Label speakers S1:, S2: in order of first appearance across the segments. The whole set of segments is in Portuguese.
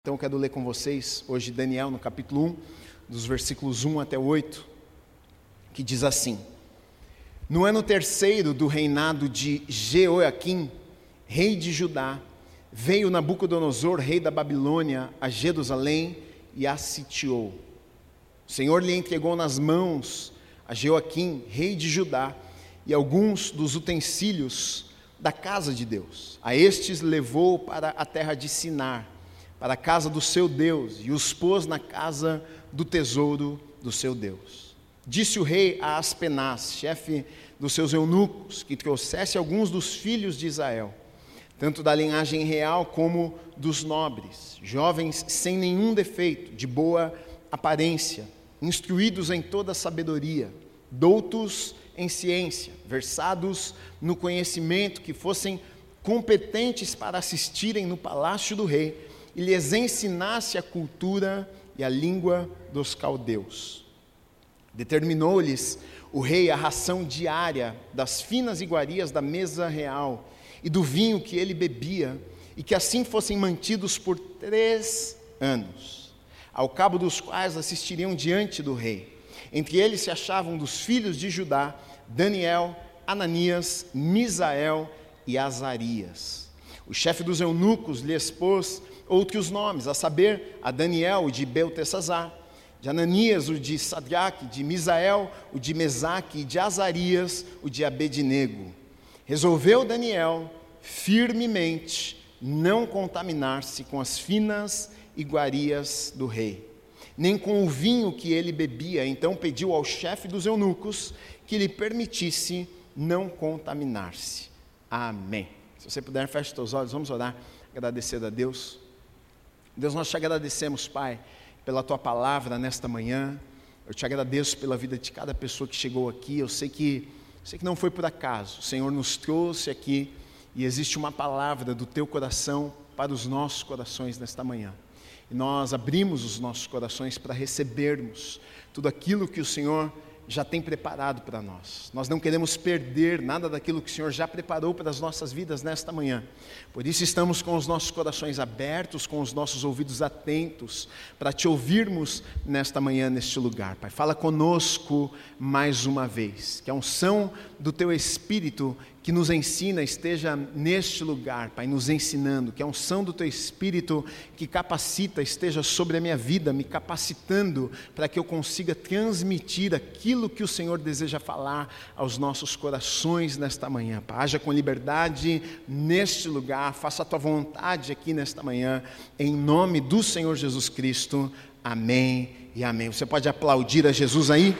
S1: Então eu quero ler com vocês hoje Daniel no capítulo 1, dos versículos 1 até 8, que diz assim: No ano terceiro do reinado de Jeoaquim, rei de Judá, veio Nabucodonosor, rei da Babilônia, a Jerusalém e a sitiou. O Senhor lhe entregou nas mãos a Jeoaquim, rei de Judá, e alguns dos utensílios da casa de Deus. A estes levou para a terra de Sinar, para a casa do seu Deus, e os pôs na casa do tesouro do seu Deus. Disse o rei a Aspenaz, chefe dos seus eunucos, que trouxesse alguns dos filhos de Israel, tanto da linhagem real como dos nobres, jovens sem nenhum defeito, de boa aparência, instruídos em toda sabedoria, doutos em ciência, versados no conhecimento, que fossem competentes para assistirem no palácio do rei, e lhes ensinasse a cultura e a língua dos caldeus. Determinou-lhes o rei a ração diária das finas iguarias da mesa real e do vinho que ele bebia, e que assim fossem mantidos por 3 anos, ao cabo dos quais assistiriam diante do rei. Entre eles se achavam dos filhos de Judá, Daniel, Ananias, Misael e Azarias. O chefe dos eunucos lhe expôs outros nomes, a saber, a Daniel, o de Beltesazar, de Ananias, o de Sadraque, de Misael, o de Mesaque, e de Azarias, o de Abednego. Resolveu Daniel firmemente não contaminar-se com as finas iguarias do rei, nem com o vinho que ele bebia. Então pediu ao chefe dos eunucos que lhe permitisse não contaminar-se. Amém. Se você puder, feche os teus olhos, vamos orar, agradecer a Deus. Deus, nós te agradecemos, Pai, pela Tua palavra nesta manhã. Eu te agradeço pela vida de cada pessoa que chegou aqui. Eu sei que não foi por acaso. O Senhor nos trouxe aqui e existe uma palavra do Teu coração para os nossos corações nesta manhã. E nós abrimos os nossos corações para recebermos tudo aquilo que o Senhor já tem preparado para nós. Nós não queremos perder nada daquilo que o Senhor já preparou para as nossas vidas nesta manhã. Por isso estamos com os nossos corações abertos, com os nossos ouvidos atentos, para te ouvirmos nesta manhã, neste lugar. Pai, fala conosco mais uma vez, que a unção do Teu Espírito que nos ensina esteja neste lugar, Pai, nos ensinando, que a unção do Teu Espírito que capacita esteja sobre a minha vida, me capacitando para que eu consiga transmitir aquilo que o Senhor deseja falar aos nossos corações nesta manhã. Pai, haja com liberdade neste lugar, faça a Tua vontade aqui nesta manhã, em nome do Senhor Jesus Cristo. Amém e amém. Você pode aplaudir a Jesus aí?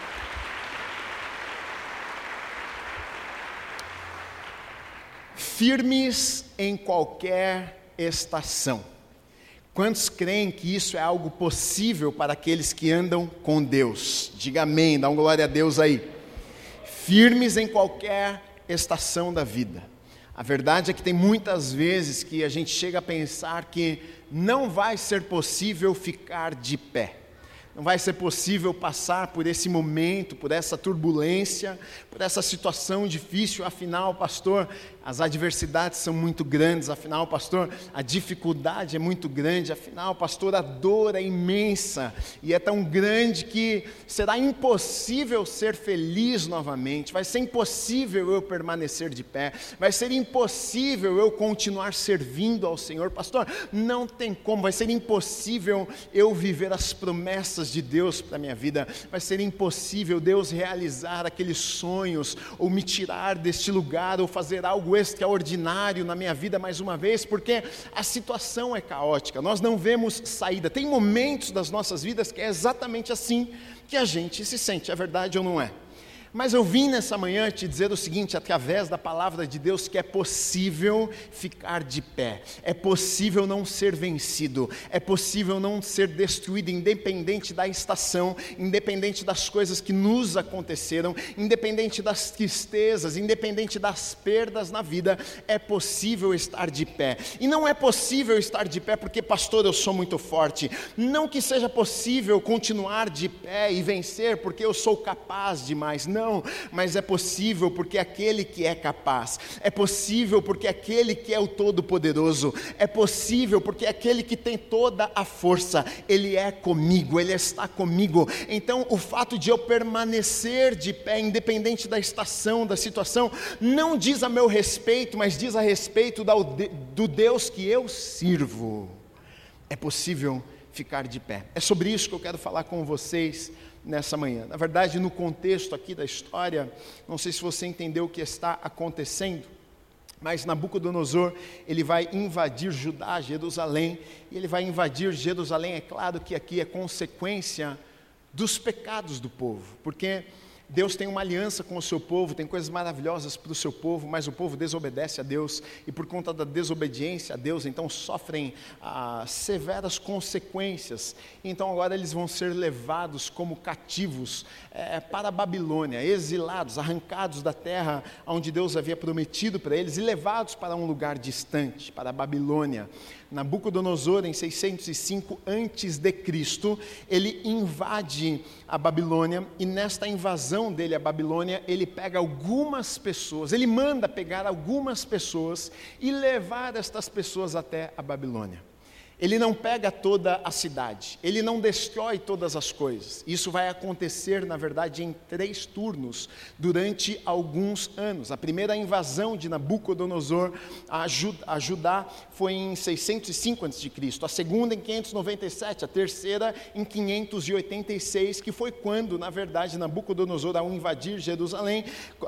S1: Firmes em qualquer estação. Quantos creem que isso é algo possível para aqueles que andam com Deus? Diga amém, dá uma glória a Deus aí. Firmes em qualquer estação da vida. A verdade é que tem muitas vezes que a gente chega a pensar que não vai ser possível ficar de pé. Não vai ser possível passar por esse momento, por essa turbulência, por essa situação difícil. Afinal, pastor, as adversidades são muito grandes. Afinal, pastor, a dificuldade é muito grande. Afinal, pastor, a dor é imensa e é tão grande que será impossível ser feliz novamente. Vai ser impossível eu permanecer de pé. Vai ser impossível eu continuar servindo ao Senhor. Pastor, não tem como. Vai ser impossível eu viver as promessas de Deus para a minha vida. Vai ser impossível Deus realizar aqueles sonhos, ou me tirar deste lugar, ou fazer algo extraordinário na minha vida mais uma vez, porque a situação é caótica, nós não vemos saída. Tem momentos das nossas vidas que é exatamente assim que a gente se sente, é verdade ou não é? Mas eu vim nessa manhã te dizer o seguinte, através da palavra de Deus, que é possível ficar de pé, é possível não ser vencido, é possível não ser destruído, independente da estação, independente das coisas que nos aconteceram, independente das tristezas, independente das perdas na vida, é possível estar de pé. E não é possível estar de pé porque, pastor, eu sou muito forte. Não que seja possível continuar de pé e vencer porque eu sou capaz demais. Não, mas é possível porque aquele que é capaz, é possível porque aquele que é o Todo-Poderoso, é possível porque aquele que tem toda a força, Ele é comigo, Ele está comigo. Então o fato de eu permanecer de pé, independente da estação, da situação, não diz a meu respeito, mas diz a respeito do Deus que eu sirvo. É possível ficar de pé. É sobre isso que eu quero falar com vocês nessa manhã. Na verdade, no contexto aqui da história, não sei se você entendeu o que está acontecendo, mas Nabucodonosor, ele vai invadir Judá, Jerusalém, e ele vai invadir Jerusalém. É claro que aqui é consequência dos pecados do povo, porque Deus tem uma aliança com o seu povo, tem coisas maravilhosas para o seu povo, mas o povo desobedece a Deus, e por conta da desobediência a Deus, então sofrem severas consequências. Então agora eles vão ser levados como cativos para a Babilônia, exilados, arrancados da terra onde Deus havia prometido para eles, e levados para um lugar distante, para a Babilônia. Nabucodonosor, em 605 a.C., ele invade a Babilônia, e nesta invasão dele à Babilônia, ele pega algumas pessoas, ele manda pegar algumas pessoas e levar estas pessoas até a Babilônia. Ele não pega toda a cidade, ele não destrói todas as coisas. Isso vai acontecer, na verdade, em 3 turnos, durante alguns anos. A primeira invasão de Nabucodonosor a Judá foi em 605 a.C., a segunda em 597, a terceira em 586, que foi quando, na verdade, Nabucodonosor, ao invadir Jerusalém,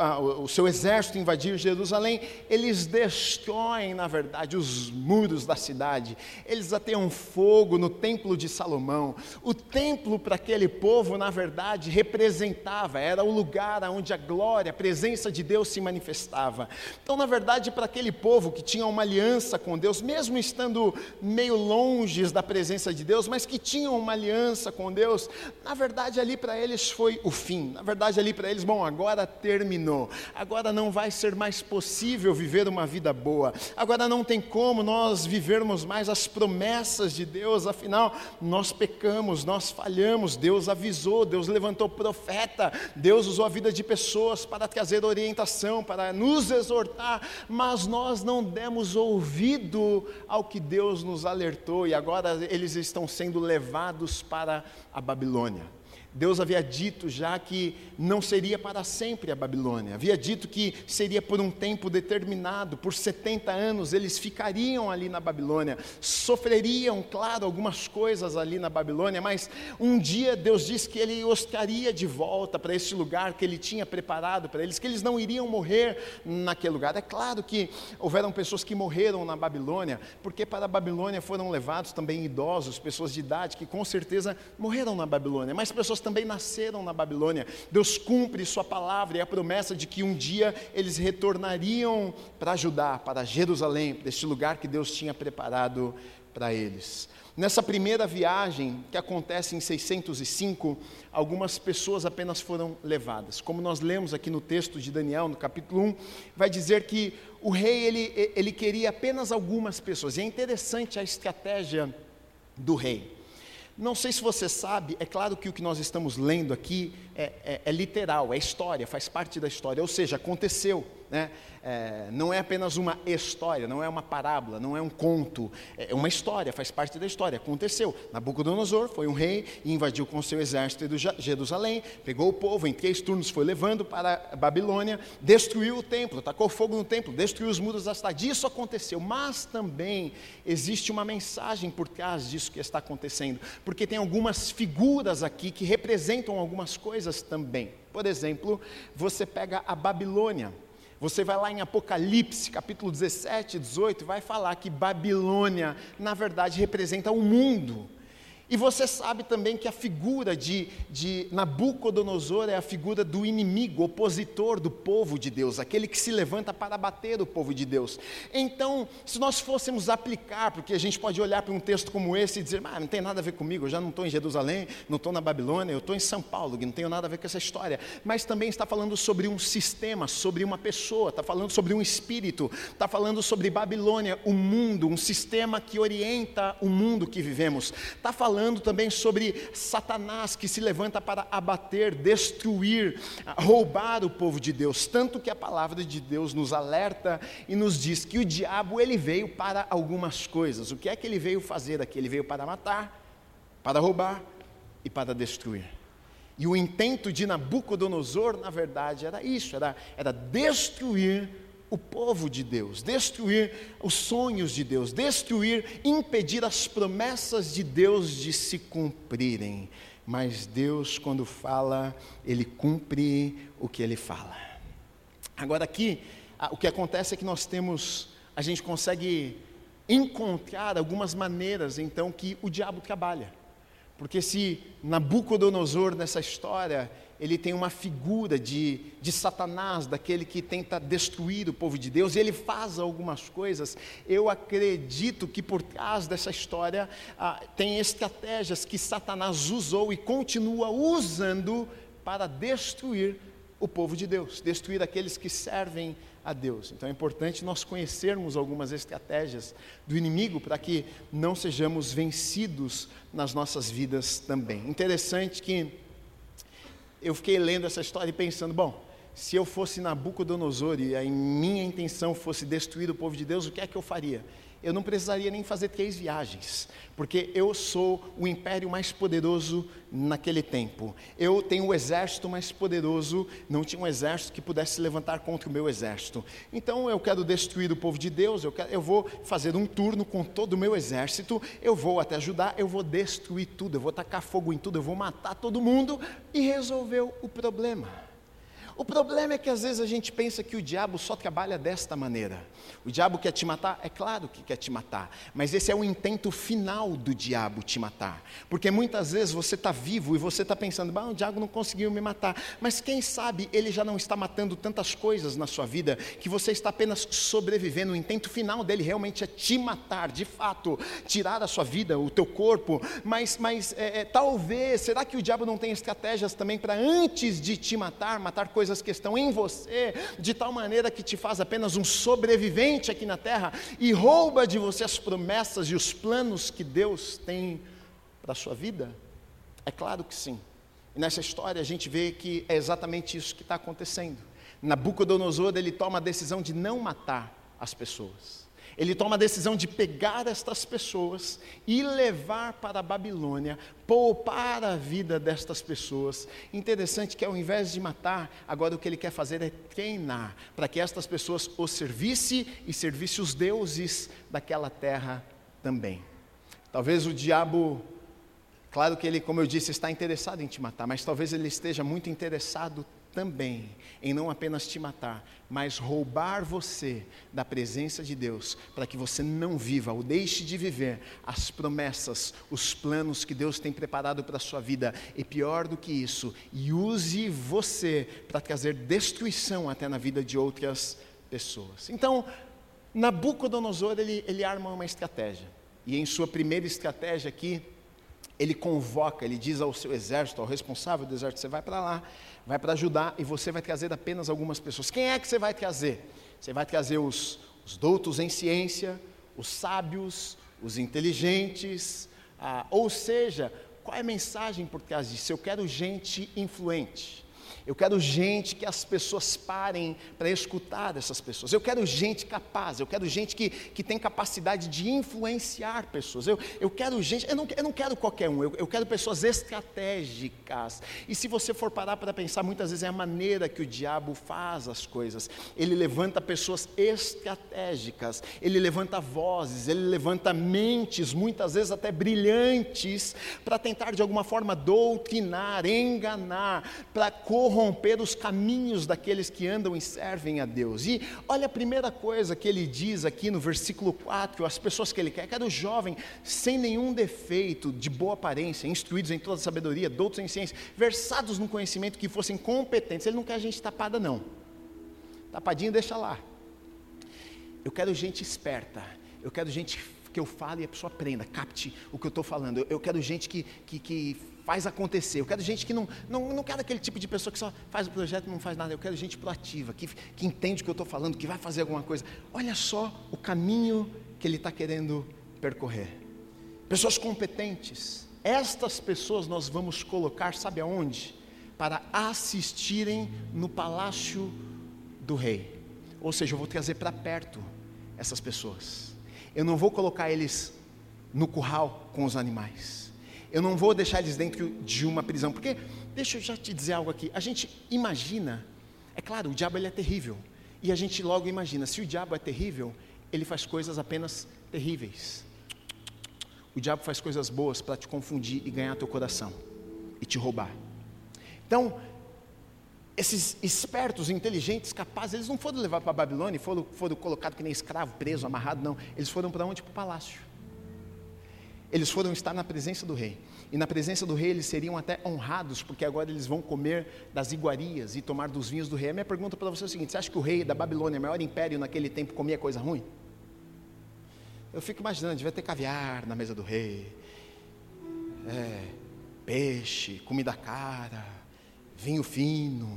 S1: o seu exército invadir Jerusalém, eles destroem, na verdade, os muros da cidade. Eles ateiam fogo no templo de Salomão. O templo para aquele povo, na verdade, representava, era o lugar onde a glória, a presença de Deus se manifestava. Então, na verdade, para aquele povo que tinha uma aliança com Deus, mesmo estando meio longe da presença de Deus, mas que tinham uma aliança com Deus, na verdade, ali para eles foi o fim. Na verdade, ali para eles, bom, agora terminou. Agora não vai ser mais possível viver uma vida boa. Agora não tem como nós vivermos mais as promessas de Deus, afinal, nós pecamos, nós falhamos, Deus avisou, Deus levantou profeta, Deus usou a vida de pessoas para trazer orientação, para nos exortar, mas nós não demos ouvido ao que Deus nos alertou, e agora eles estão sendo levados para a Babilônia. Deus havia dito já que não seria para sempre a Babilônia, havia dito que seria por um tempo determinado, por 70 anos eles ficariam ali na Babilônia, sofreriam, claro, algumas coisas ali na Babilônia, mas um dia Deus disse que Ele os traria de volta para esse lugar que Ele tinha preparado para eles, que eles não iriam morrer naquele lugar. É claro que houveram pessoas que morreram na Babilônia, porque para a Babilônia foram levados também idosos, pessoas de idade, que com certeza morreram na Babilônia, mas pessoas também nasceram na Babilônia. Deus cumpre sua palavra e a promessa de que um dia eles retornariam para Judá, para Jerusalém, deste lugar que Deus tinha preparado para eles. Nessa primeira viagem, que acontece em 605, algumas pessoas apenas foram levadas. Como nós lemos aqui no texto de Daniel, no capítulo 1, vai dizer que o rei, ele queria apenas algumas pessoas. E é interessante a estratégia do rei. Não sei se você sabe, é claro que o que nós estamos lendo aqui é literal, é história, faz parte da história, ou seja, aconteceu, né? Não é apenas uma história, não é uma parábola, não é um conto, é uma história, faz parte da história, aconteceu. Nabucodonosor foi um rei e invadiu com seu exército de Jerusalém, pegou o povo, em 3 turnos foi levando para a Babilônia, destruiu o templo, tacou fogo no templo, destruiu os muros da cidade. Isso aconteceu, mas também existe uma mensagem por trás disso que está acontecendo, porque tem algumas figuras aqui que representam algumas coisas também. Por exemplo, você pega a Babilônia. Você vai lá em Apocalipse, capítulo 17, 18, vai falar que Babilônia, na verdade, representa o mundo. E você sabe também que a figura de Nabucodonosor é a figura do inimigo, opositor do povo de Deus, aquele que se levanta para abater o povo de Deus. Então, se nós fôssemos aplicar, porque a gente pode olhar para um texto como esse e dizer, não tem nada a ver comigo, eu já não estou em Jerusalém, não estou na Babilônia, eu estou em São Paulo, que não tenho nada a ver com essa história. Mas também está falando sobre um sistema, sobre uma pessoa, está falando sobre um espírito, está falando sobre Babilônia, o mundo, um sistema que orienta o mundo que vivemos, está falando falando também sobre Satanás, que se levanta para abater, destruir, roubar o povo de Deus. Tanto que a palavra de Deus nos alerta e nos diz que o diabo, ele veio para algumas coisas. O que é que ele veio fazer aqui? Ele veio para matar, para roubar e para destruir. E o intento de Nabucodonosor, na verdade, era isso, era destruir o povo de Deus, destruir os sonhos de Deus, destruir, impedir as promessas de Deus de se cumprirem. Mas Deus, quando fala, Ele cumpre o que Ele fala. Agora aqui, o que acontece é que a gente consegue encontrar algumas maneiras, então, que o diabo trabalha. Porque se Nabucodonosor, nessa história, ele tem uma figura de Satanás, daquele que tenta destruir o povo de Deus, e ele faz algumas coisas, eu acredito que por trás dessa história tem estratégias que Satanás usou e continua usando para destruir o povo de Deus, destruir aqueles que servem a Deus. Então é importante nós conhecermos algumas estratégias do inimigo para que não sejamos vencidos nas nossas vidas também. Interessante que eu fiquei lendo essa história e pensando, bom, se eu fosse Nabucodonosor e a minha intenção fosse destruir o povo de Deus, o que é que eu faria? Eu não precisaria nem fazer 3 viagens, porque eu sou o império mais poderoso naquele tempo. Eu tenho o exército mais poderoso, não tinha um exército que pudesse se levantar contra o meu exército. Então eu quero destruir o povo de Deus, eu vou fazer um turno com todo o meu exército, eu vou até Judá, eu vou destruir tudo, eu vou tacar fogo em tudo, eu vou matar todo mundo e resolveu o problema. O problema é que às vezes a gente pensa que o diabo só trabalha desta maneira. O diabo quer te matar? É claro que quer te matar, mas esse é o intento final do diabo, te matar. Porque muitas vezes você está vivo e você está pensando, o diabo não conseguiu me matar, mas quem sabe ele já não está matando tantas coisas na sua vida, que você está apenas sobrevivendo. O intento final dele realmente é te matar, de fato, tirar a sua vida, o teu corpo, mas talvez, será que o diabo não tem estratégias também para antes de te matar coisas que estão em você, de tal maneira que te faz apenas um sobrevivente aqui na terra e rouba de você as promessas e os planos que Deus tem para a sua vida? É claro que sim. E nessa história a gente vê que é exatamente isso que está acontecendo. Nabucodonosor, ele toma a decisão de não matar as pessoas. Ele toma a decisão de pegar estas pessoas e levar para a Babilônia, poupar a vida destas pessoas. Interessante que ao invés de matar, agora o que ele quer fazer é treinar, para que estas pessoas o servissem e servissem os deuses daquela terra também. Talvez o diabo, claro que ele, como eu disse, está interessado em te matar, mas talvez ele esteja muito interessado também em não apenas te matar, mas roubar você da presença de Deus, para que você não viva ou deixe de viver as promessas, os planos que Deus tem preparado para a sua vida, e pior do que isso, e use você para trazer destruição até na vida de outras pessoas. Então, Nabucodonosor, ele arma uma estratégia, e em sua primeira estratégia aqui, ele convoca, ele diz ao seu exército, ao responsável do exército, você vai para lá, vai para Judá e você vai trazer apenas algumas pessoas. Quem é que você vai trazer? Você vai trazer os doutos em ciência, os sábios, os inteligentes, ou seja, qual é a mensagem por trás disso? Eu quero gente influente. Eu quero gente que as pessoas parem para escutar essas pessoas. Eu quero gente capaz, eu quero gente que tem capacidade de influenciar pessoas. Eu quero gente, eu não quero qualquer um, eu quero pessoas estratégicas. E se você for parar para pensar, muitas vezes é a maneira que o diabo faz as coisas. Ele levanta pessoas estratégicas, ele levanta vozes, ele levanta mentes, muitas vezes até brilhantes, para tentar de alguma forma doutrinar, enganar, para corromper os caminhos daqueles que andam e servem a Deus. E olha a primeira coisa que ele diz aqui no versículo 4, as pessoas que ele quer, quero jovem, sem nenhum defeito, de boa aparência, instruídos em toda sabedoria, doutos em ciência, versados no conhecimento, que fossem competentes. Ele não quer gente tapada não, tapadinho deixa lá. Eu quero gente esperta, eu quero gente que eu fale e a pessoa aprenda, capte o que eu estou falando. Eu quero gente que faz acontecer. Eu quero gente que não quero aquele tipo de pessoa que só faz o projeto e não faz nada. Eu quero gente proativa, que entende o que eu estou falando, que vai fazer alguma coisa. Olha só o caminho que ele está querendo percorrer. Pessoas competentes, estas pessoas nós vamos colocar, sabe aonde? Para assistirem no palácio do rei. Ou seja, eu vou trazer para perto essas pessoas. Eu não vou colocar eles no curral com os animais. Eu não vou deixar eles dentro de uma prisão. Porque, deixa eu já te dizer algo aqui. A gente imagina, é claro, o diabo ele é terrível. E a gente logo imagina, se o diabo é terrível, ele faz coisas apenas terríveis. O diabo faz coisas boas para te confundir e ganhar teu coração. E te roubar. Então, esses espertos, inteligentes, capazes, eles não foram levados para a Babilônia, foram colocados que nem escravo, preso, amarrado, não. Eles foram para onde? Para o palácio. Eles foram estar na presença do rei. E na presença do rei eles seriam até honrados, porque agora eles vão comer das iguarias e tomar dos vinhos do rei. A minha pergunta para você é o seguinte: você acha que o rei da Babilônia, o maior império naquele tempo, comia coisa ruim? Eu fico imaginando, devia ter caviar na mesa do rei, peixe, comida cara, vinho fino.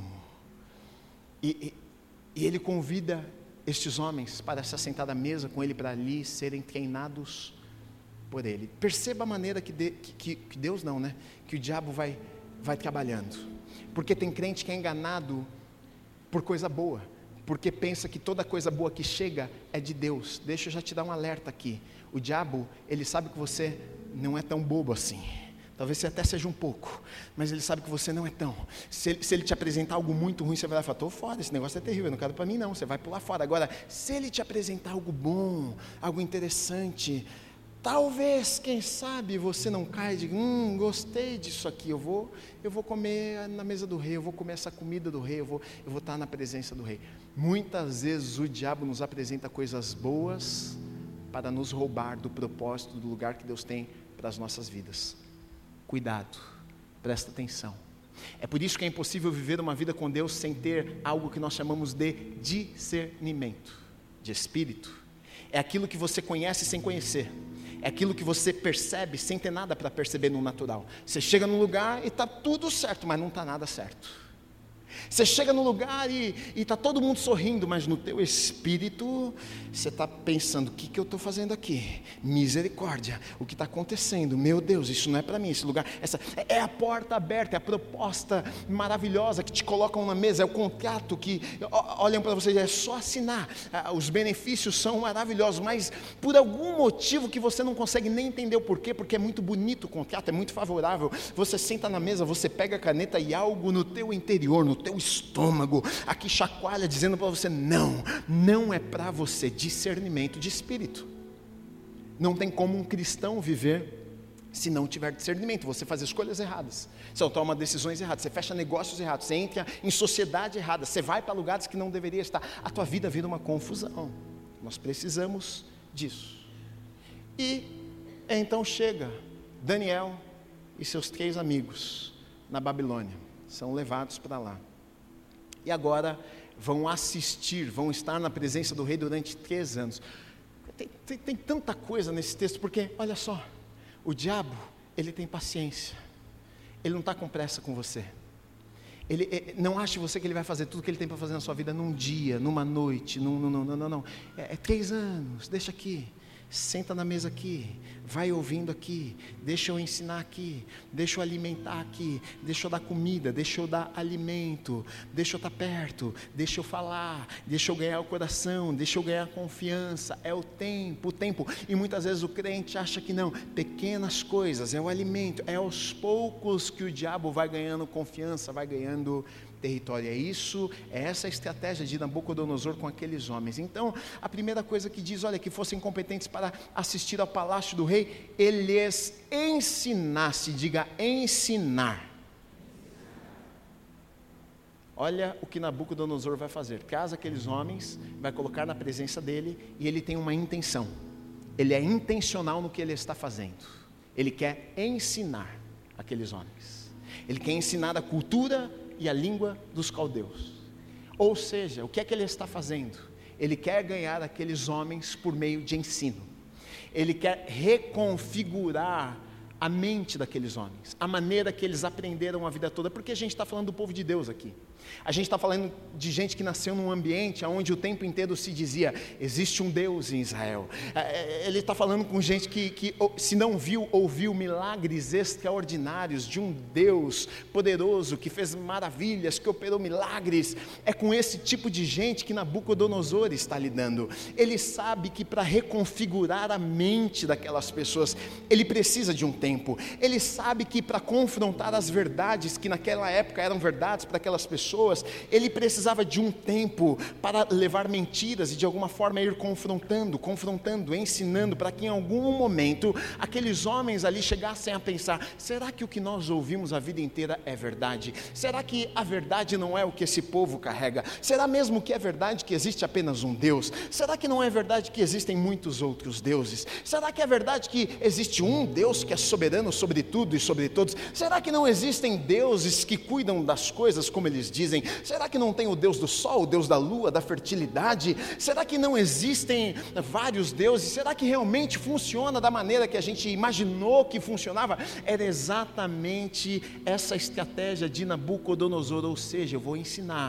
S1: E ele convida estes homens para se assentar à mesa com ele, para ali serem treinados por ele. Perceba a maneira que Deus não, né? Que o diabo vai trabalhando. Porque tem crente que é enganado por coisa boa, porque pensa que toda coisa boa que chega é de Deus. Deixa eu já te dar um alerta aqui. O diabo, ele sabe que você não é tão bobo assim. Talvez você até seja um pouco, mas ele sabe que você não é tão. Se ele te apresentar algo muito ruim, você vai lá e falar: estou fora, esse negócio é terrível, eu não quero para mim não. Você vai pular fora. Agora, se ele te apresentar algo bom, algo interessante, talvez, quem sabe, você não caia e diga: gostei disso aqui, eu vou comer na mesa do rei, eu vou comer essa comida do rei, eu vou estar na presença do rei. Muitas vezes o diabo nos apresenta coisas boas para nos roubar do propósito, do lugar que Deus tem para as nossas vidas. Cuidado, presta atenção. É por isso que é impossível viver uma vida com Deus sem ter algo que nós chamamos de discernimento de espírito. É aquilo que você conhece sem conhecer. É aquilo que você percebe sem ter nada para perceber no natural. Você chega num lugar e está tudo certo, mas não está nada certo. Você chega no lugar e está todo mundo sorrindo, mas no teu espírito você está pensando: o que eu estou fazendo aqui? Misericórdia, o que está acontecendo? Meu Deus, isso não é para mim, esse lugar, essa é a porta aberta, é a proposta maravilhosa que te colocam na mesa, é o contrato que olham para você, é só assinar, os benefícios são maravilhosos, mas por algum motivo que você não consegue nem entender o porquê, porque é muito bonito o contrato, é muito favorável, você senta na mesa, você pega a caneta e algo no teu interior, no teu estômago, aqui chacoalha dizendo para você: não é para você. Discernimento de espírito. Não tem como um cristão viver se não tiver discernimento. Você faz escolhas erradas, você toma decisões erradas, você fecha negócios errados, você entra em sociedade errada, você vai para lugares que não deveria estar, a tua vida vira uma confusão. Nós precisamos disso. E então chega Daniel e seus 3 amigos na Babilônia, são levados para lá. E agora vão assistir, vão estar na presença do rei durante 3 anos. Tem tanta coisa nesse texto, porque, olha só, o diabo, ele tem paciência. Ele não está com pressa com você. Não ache você que ele vai fazer tudo que ele tem para fazer na sua vida num dia, numa noite. Não. É 3 anos, deixa aqui. Senta na mesa aqui, vai ouvindo aqui, deixa eu ensinar aqui, deixa eu alimentar aqui, deixa eu dar comida, deixa eu dar alimento, deixa eu estar perto, deixa eu falar, deixa eu ganhar o coração, deixa eu ganhar confiança. É o tempo. E muitas vezes o crente acha que não, pequenas coisas, é o alimento, é aos poucos que o diabo vai ganhando confiança, vai ganhando território. É essa a estratégia de Nabucodonosor com aqueles homens. Então, a primeira coisa que diz, olha, que fossem competentes para assistir ao palácio do rei, ele lhes ensinasse, diga ensinar. Olha o que Nabucodonosor vai fazer. Casa aqueles homens, vai colocar na presença dele, e ele tem uma intenção. Ele é intencional no que ele está fazendo. Ele quer ensinar aqueles homens. Ele quer ensinar a cultura e a língua dos caldeus. Ou seja, o que é que ele está fazendo? Ele quer ganhar aqueles homens por meio de ensino. Ele quer reconfigurar a mente daqueles homens, a maneira que eles aprenderam a vida toda, porque a gente está falando do povo de Deus aqui. A gente está falando de gente que nasceu num ambiente onde o tempo inteiro se dizia, existe um Deus em Israel. Ele está falando com gente que se não viu, ouviu milagres extraordinários de um Deus poderoso, que fez maravilhas, que operou milagres. É com esse tipo de gente que Nabucodonosor está lidando. Ele sabe que para reconfigurar a mente daquelas pessoas, ele precisa de um tempo. Ele sabe que para confrontar as verdades que naquela época eram verdades para aquelas pessoas, ele precisava de um tempo para levar mentiras e de alguma forma ir confrontando, ensinando, para que em algum momento aqueles homens ali chegassem a pensar, será que o que nós ouvimos a vida inteira é verdade? Será que a verdade não é o que esse povo carrega? Será mesmo que é verdade que existe apenas um Deus? Será que não é verdade que existem muitos outros deuses? Será que é verdade que existe um Deus que é soberano sobre tudo e sobre todos? Será que não existem deuses que cuidam das coisas como eles dizem? Será que não tem o Deus do sol, o Deus da lua, da fertilidade? Será que não existem vários deuses? Será que realmente funciona da maneira que a gente imaginou que funcionava? Era exatamente essa estratégia de Nabucodonosor, ou seja, eu vou ensinar,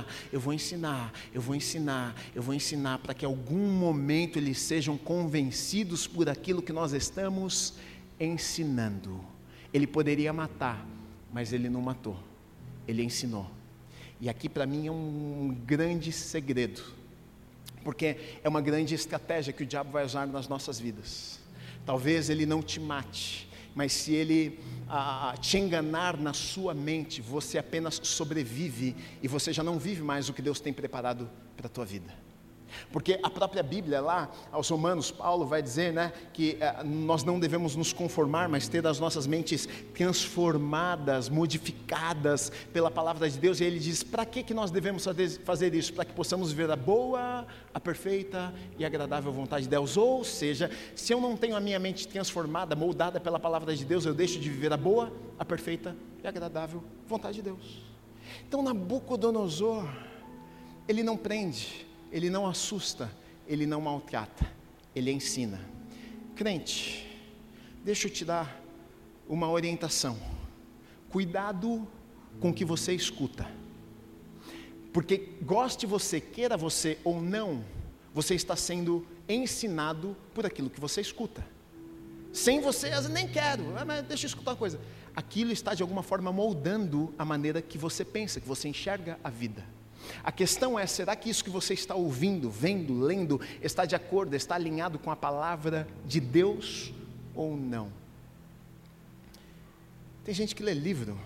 S1: para que em algum momento eles sejam convencidos por aquilo que nós estamos ensinando. Ele poderia matar, mas ele não matou, ele ensinou. E aqui para mim é um grande segredo, porque é uma grande estratégia que o diabo vai usar nas nossas vidas. Talvez ele não te mate, mas se ele te enganar na sua mente, você apenas sobrevive e você já não vive mais o que Deus tem preparado para a tua vida. Porque a própria Bíblia lá, aos Romanos, Paulo vai dizer, que nós não devemos nos conformar, mas ter as nossas mentes transformadas, modificadas pela palavra de Deus. E ele diz, para que nós devemos fazer isso? Para que possamos ver a boa, a perfeita e agradável vontade de Deus. Ou seja, se eu não tenho a minha mente transformada, moldada pela palavra de Deus, eu deixo de viver a boa, a perfeita e agradável vontade de Deus. Então Nabucodonosor, ele não prende, ele não assusta, ele não maltrata, ele ensina. Crente, deixa eu te dar uma orientação. Cuidado com o que você escuta, porque goste você, queira você ou não, você está sendo ensinado por aquilo que você escuta. Sem você, nem quero, mas deixa eu escutar uma coisa. Aquilo está de alguma forma moldando a maneira que você pensa, que você enxerga a vida. A questão é, será que isso que você está ouvindo, vendo, lendo, está de acordo, está alinhado com a palavra de Deus ou não? Tem gente que lê livro,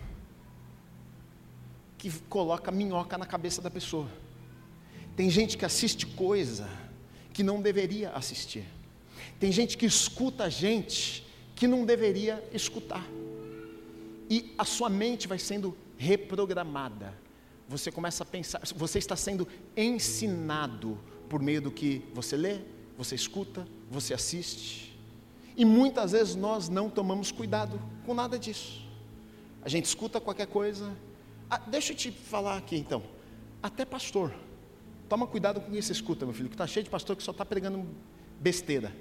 S1: que coloca minhoca na cabeça da pessoa. Tem gente que assiste coisa que não deveria assistir. Tem gente que escuta gente que não deveria escutar. E a sua mente vai sendo reprogramada. Você começa a pensar, você está sendo ensinado por meio do que você lê, você escuta, você assiste. E muitas vezes nós não tomamos cuidado com nada disso. A gente escuta qualquer coisa. Deixa eu te falar aqui então, até pastor, toma cuidado com o que você escuta, meu filho, que está cheio de pastor que só está pregando besteira.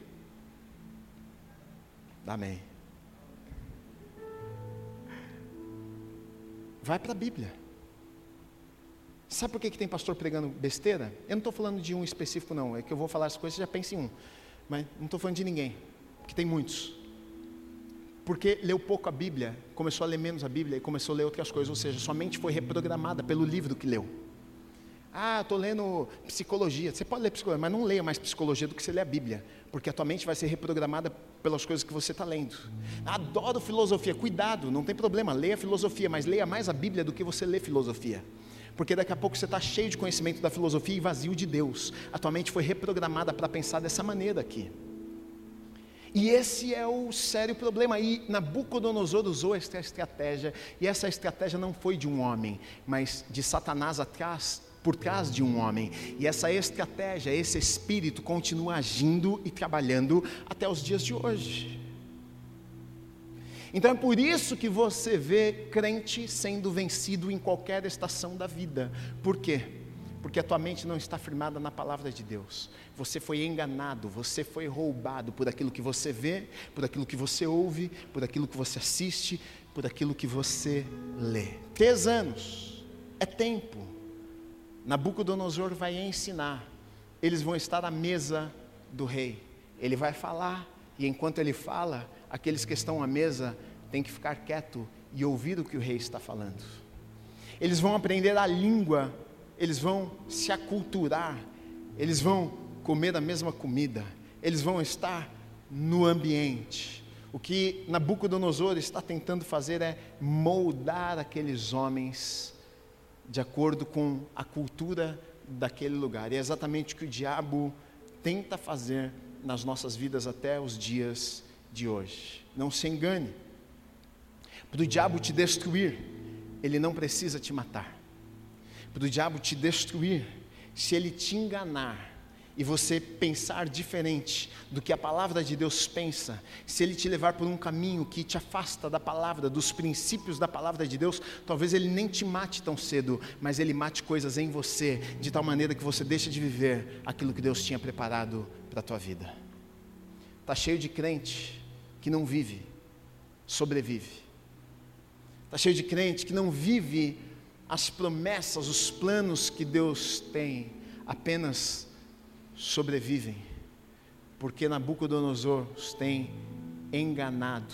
S1: Amém. Vai para a Bíblia. Sabe por que tem pastor pregando besteira? Eu não estou falando de um específico não, é que eu vou falar as coisas, você já pensa em um, mas não estou falando de ninguém, porque tem muitos. Porque leu pouco a Bíblia, começou a ler menos a Bíblia e começou a ler outras coisas, ou seja, sua mente foi reprogramada pelo livro que leu. Estou lendo psicologia. Você pode ler psicologia, mas não leia mais psicologia do que você lê a Bíblia, porque a tua mente vai ser reprogramada pelas coisas que você está lendo. Adoro filosofia, cuidado, não tem problema, leia filosofia, mas leia mais a Bíblia do que você lê filosofia, porque daqui a pouco você está cheio de conhecimento da filosofia e vazio de Deus. A tua mente foi reprogramada para pensar dessa maneira aqui. E esse é o sério problema. E Nabucodonosor usou essa estratégia, e essa estratégia não foi de um homem, mas de Satanás por trás de um homem. E essa estratégia, esse espírito continua agindo e trabalhando até os dias de hoje. Então é por isso que você vê crente sendo vencido em qualquer estação da vida. Por quê? Porque a tua mente não está firmada na palavra de Deus. Você foi enganado, você foi roubado por aquilo que você vê, por aquilo que você ouve, por aquilo que você assiste, por aquilo que você lê. 3 anos é tempo. Nabucodonosor vai ensinar. Eles vão estar à mesa do rei. Ele vai falar, e enquanto ele fala, aqueles que estão à mesa têm que ficar quieto e ouvir o que o rei está falando. Eles vão aprender a língua, eles vão se aculturar, eles vão comer a mesma comida, eles vão estar no ambiente. O que Nabucodonosor está tentando fazer é moldar aqueles homens de acordo com a cultura daquele lugar. E é exatamente o que o diabo tenta fazer nas nossas vidas até os dias de hoje. Não se engane. Para o diabo te destruir, ele não precisa te matar. Para o diabo te destruir, se ele te enganar e você pensar diferente do que a palavra de Deus pensa, se ele te levar por um caminho que te afasta da palavra, dos princípios da palavra de Deus, talvez ele nem te mate tão cedo, mas ele mate coisas em você, de tal maneira que você deixa de viver aquilo que Deus tinha preparado para a tua vida. Está cheio de crente que não vive, sobrevive. Está cheio de crente que não vive as promessas, os planos que Deus tem, apenas sobrevivem, porque Nabucodonosor os tem enganado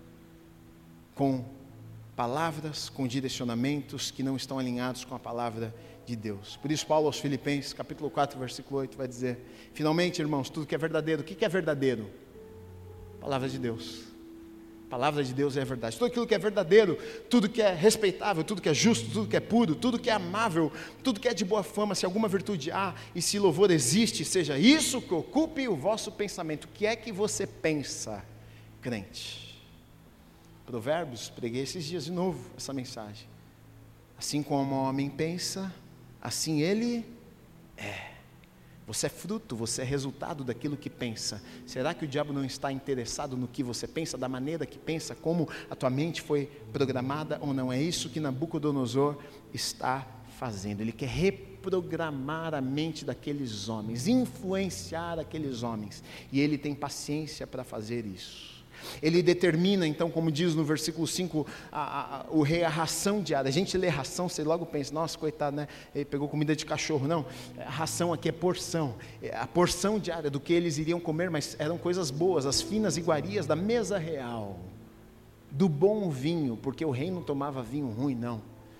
S1: com palavras, com direcionamentos que não estão alinhados com a palavra de Deus. Por isso Paulo aos Filipenses, capítulo 4, versículo 8, vai dizer: finalmente, irmãos, tudo que é verdadeiro. O que é verdadeiro? Palavra de Deus. A palavra de Deus é a verdade. Tudo aquilo que é verdadeiro, tudo que é respeitável, tudo que é justo, tudo que é puro, tudo que é amável, tudo que é de boa fama, se alguma virtude há e se louvor existe, seja isso que ocupe o vosso pensamento. O que é que você pensa, crente? Provérbios, preguei esses dias de novo essa mensagem. Assim como o homem pensa, assim ele é. Você é fruto, você é resultado daquilo que pensa. Será que o diabo não está interessado no que você pensa, da maneira que pensa, como a tua mente foi programada ou não? É isso que Nabucodonosor está fazendo. Ele quer reprogramar a mente daqueles homens, influenciar aqueles homens. E ele tem paciência para fazer isso. Ele determina, então, como diz no versículo 5, o rei, a ração diária. A gente lê ração, você logo pensa, nossa, coitado, né? Ele pegou comida de cachorro. Não, a ração aqui é porção. A porção diária do que eles iriam comer, mas eram coisas boas, as finas iguarias da mesa real, do bom vinho, porque o rei não tomava vinho ruim, não.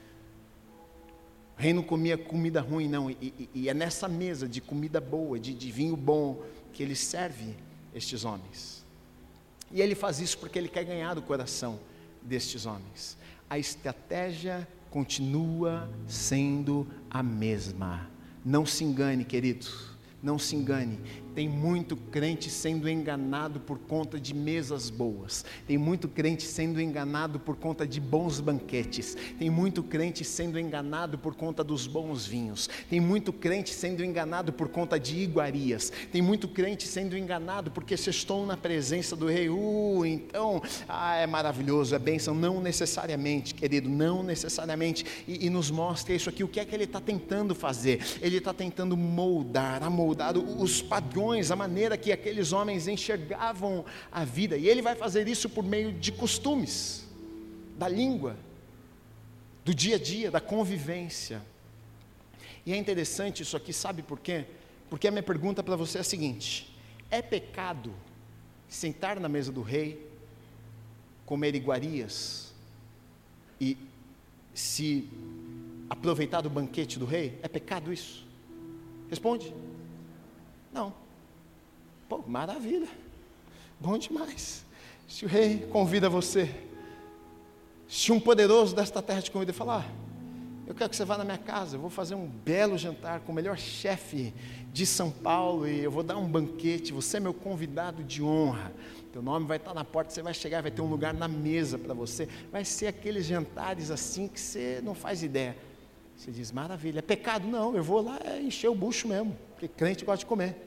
S1: O rei não comia comida ruim, não. E é nessa mesa de comida boa, de vinho bom, que ele serve estes homens. E ele faz isso porque ele quer ganhar o coração destes homens. A estratégia continua sendo a mesma. Não se engane, querido, não se engane. Tem muito crente sendo enganado por conta de mesas boas. Tem muito crente sendo enganado por conta de bons banquetes. Tem muito crente sendo enganado por conta dos bons vinhos. Tem muito crente sendo enganado por conta de iguarias. Tem muito crente sendo enganado porque se estou na presença do rei. Então, é maravilhoso, é bênção. Não necessariamente, querido, não necessariamente. E nos mostra isso aqui. O que é que ele está tentando fazer? Ele está tentando amoldar os padrões, a maneira que aqueles homens enxergavam a vida, e ele vai fazer isso por meio de costumes, da língua, do dia a dia, da convivência. E é interessante isso aqui, sabe por quê? Porque a minha pergunta para você é a seguinte: é pecado sentar na mesa do rei, comer iguarias e se aproveitar do banquete do rei? É pecado isso? Responde. Não. Pô, maravilha, bom demais. Se o rei convida você, se um poderoso desta terra te convida e falar: eu quero que você vá na minha casa, eu vou fazer um belo jantar com o melhor chefe de São Paulo e eu vou dar um banquete, você é meu convidado de honra, teu nome vai estar na porta, você vai chegar, vai ter um lugar na mesa para você, vai ser aqueles jantares assim que você não faz ideia. Você diz: maravilha. É pecado? Não, eu vou lá encher o bucho mesmo, porque crente gosta de comer.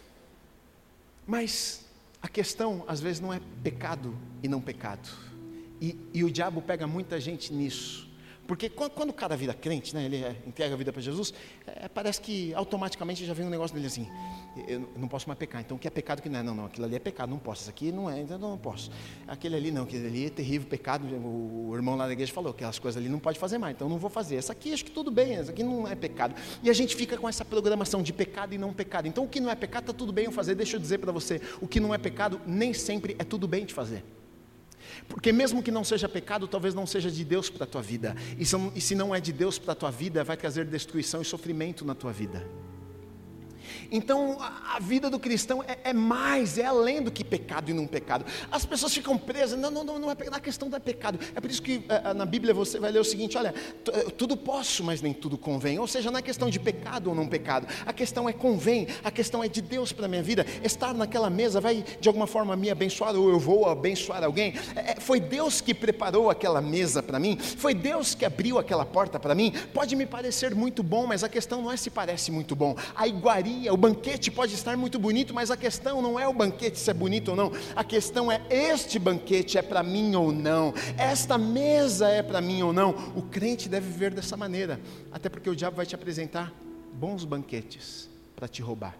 S1: Mas a questão às vezes não é pecado e não pecado, e o diabo pega muita gente nisso, Porque quando o cara vira crente, né, ele entrega a vida para Jesus, parece que automaticamente já vem um negócio dele assim, eu não posso mais pecar, então o que é pecado que não é? Não, aquilo ali é pecado, não posso, isso aqui não é, então não posso. Aquele ali não, aquele ali é terrível, pecado, o irmão lá da igreja falou, aquelas coisas ali não pode fazer mais, então não vou fazer. Essa aqui acho que tudo bem, essa aqui não é pecado. E a gente fica com essa programação de pecado e não pecado. Então o que não é pecado está tudo bem eu fazer. Deixa eu dizer para você, o que não é pecado nem sempre é tudo bem de fazer. Porque mesmo que não seja pecado, talvez não seja de Deus para a tua vida. E se não é de Deus para a tua vida, vai trazer destruição e sofrimento na tua vida. Então a vida do cristão é mais, é além do que pecado e não pecado. As pessoas ficam presas, não é pecado, a questão não é pecado. É por isso que na Bíblia você vai ler o seguinte, olha, tudo posso, mas nem tudo convém. Ou seja, não é questão de pecado ou não pecado, a questão é convém, a questão é de Deus para a minha vida. Estar naquela mesa vai de alguma forma me abençoar, ou eu vou abençoar alguém. Foi Deus que preparou aquela mesa para mim, foi Deus que abriu aquela porta para mim. Pode me parecer muito bom, mas a questão não é se parece muito bom. A iguaria, o banquete pode estar muito bonito, mas a questão não é o banquete se é bonito ou não, a questão é este banquete é para mim ou não, esta mesa é para mim ou não. O crente deve viver dessa maneira, até porque o diabo vai te apresentar bons banquetes para te roubar.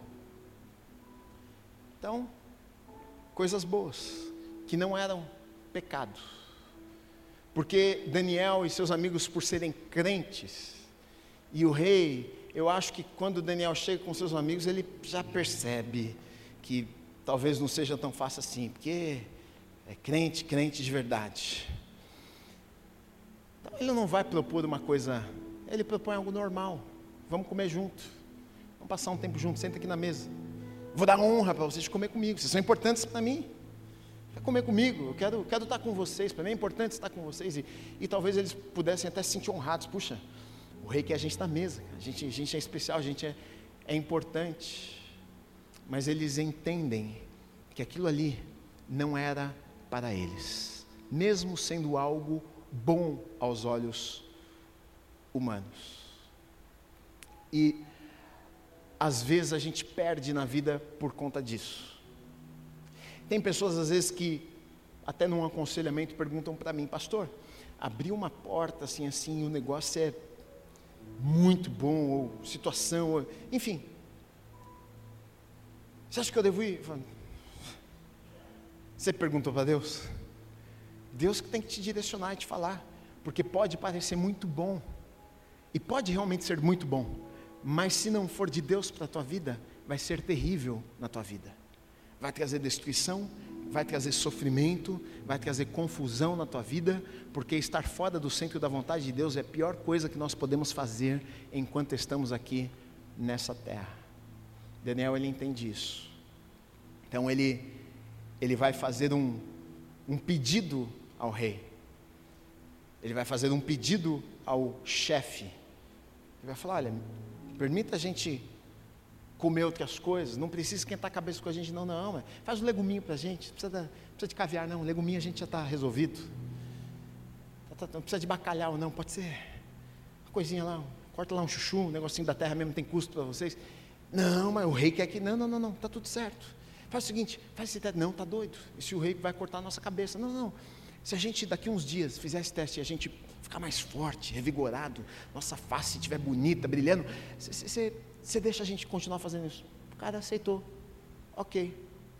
S1: Então, coisas boas, que não eram pecado, porque Daniel e seus amigos, por serem crentes, e o rei, eu acho que quando Daniel chega com seus amigos, ele já percebe que talvez não seja tão fácil assim, porque é crente de verdade. Então ele não vai propor uma coisa, ele propõe algo normal. Vamos comer junto, vamos passar um tempo junto, senta aqui na mesa. Vou dar honra para vocês de comer comigo, vocês são importantes para mim. Quer comer comigo, eu quero estar com vocês, para mim é importante estar com vocês. E talvez eles pudessem até se sentir honrados, puxa, o rei quer a gente na mesa, a gente é especial, a gente é importante. Mas eles entendem que aquilo ali não era para eles, mesmo sendo algo bom aos olhos humanos. E às vezes a gente perde na vida por conta disso. Tem pessoas às vezes que até num aconselhamento perguntam para mim, pastor, abriu uma porta assim, e o negócio é muito bom, ou situação, enfim, você acha que eu devo ir? Você perguntou para Deus? Deus que tem que te direcionar e te falar, porque pode parecer muito bom, e pode realmente ser muito bom, mas se não for de Deus para a tua vida, vai ser terrível na tua vida, vai trazer destruição, vai trazer sofrimento, vai trazer confusão na tua vida, porque estar fora do centro da vontade de Deus é a pior coisa que nós podemos fazer enquanto estamos aqui nessa terra. Daniel, ele entende isso. Então ele vai fazer um pedido ao rei, ele vai fazer um pedido ao chefe, ele vai falar, olha, permita a gente comer outras coisas, não precisa esquentar a cabeça com a gente, não, faz um leguminho para a gente, não precisa de caviar não, leguminho a gente já está resolvido, não precisa de bacalhau não, pode ser uma coisinha lá, corta lá um chuchu, um negocinho da terra mesmo, tem custo para vocês. Não, mas o rei quer que, não, está tudo certo, faz o seguinte, faz esse teste, não, está doido, e se o rei vai cortar a nossa cabeça, não, se a gente daqui uns dias fizer esse teste e a gente ficar mais forte, revigorado, nossa face estiver bonita, brilhando, você deixa a gente continuar fazendo isso. O cara aceitou, ok,